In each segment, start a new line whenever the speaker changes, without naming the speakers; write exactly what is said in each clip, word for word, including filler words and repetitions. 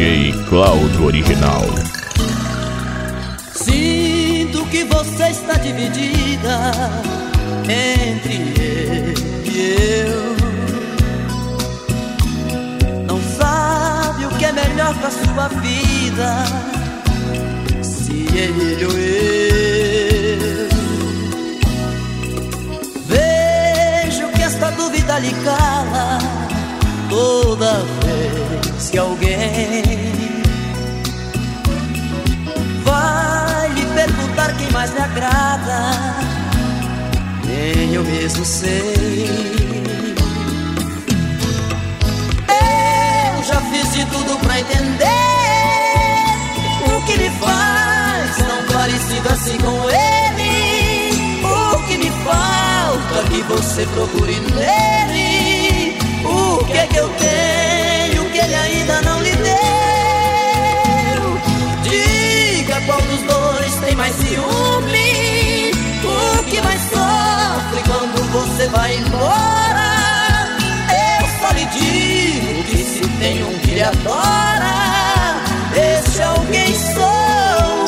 D J Cláudio Original.
Sinto que você está dividida entre ele e eu. Não sabe o que é melhor pra sua vida, se ele ou eu. Vejo que esta dúvida lhe cala toda vez que alguém vai lhe perguntar quem mais lhe agrada, nem eu mesmo sei. Eu já fiz de tudo pra entender o que me faz tão parecido assim com ele. O que me falta que você procure nele. O que é que eu tenho que ele ainda não lhe deu? Diga qual dos dois tem mais ciúme. O que mais sofre quando você vai embora? Eu só lhe digo que se tem um que lhe adora, esse alguém sou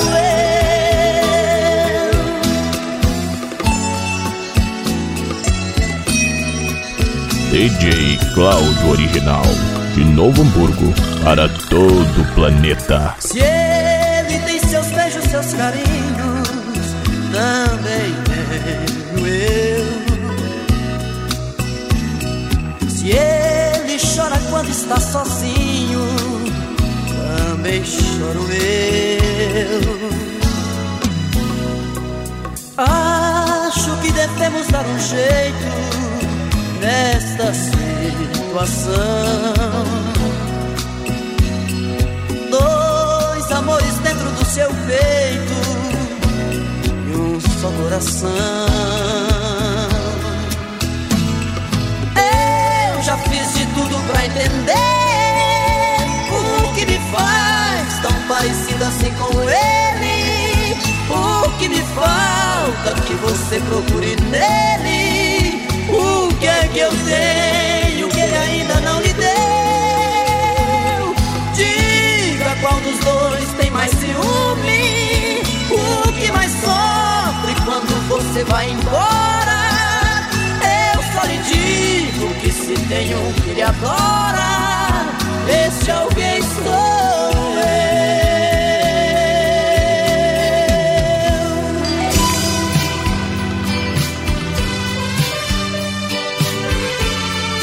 eu.
D J Cláudio Original, de Novo Hamburgo para todo o planeta.
Se ele tem seus beijos, seus carinhos, também tenho eu. Se ele chora quando está sozinho, também choro eu. Acho que devemos dar um jeito nesta situação. Dois amores dentro do seu peito e um só coração. Eu já fiz de tudo pra entender o que me faz tão parecido assim com ele. O que me falta que você procure nele. O que é que eu tenho que ele ainda não lhe deu? Diga qual dos dois tem mais ciúme. O que mais sofre quando você vai embora? Eu só lhe digo que se tem um que lhe adora, esse alguém sou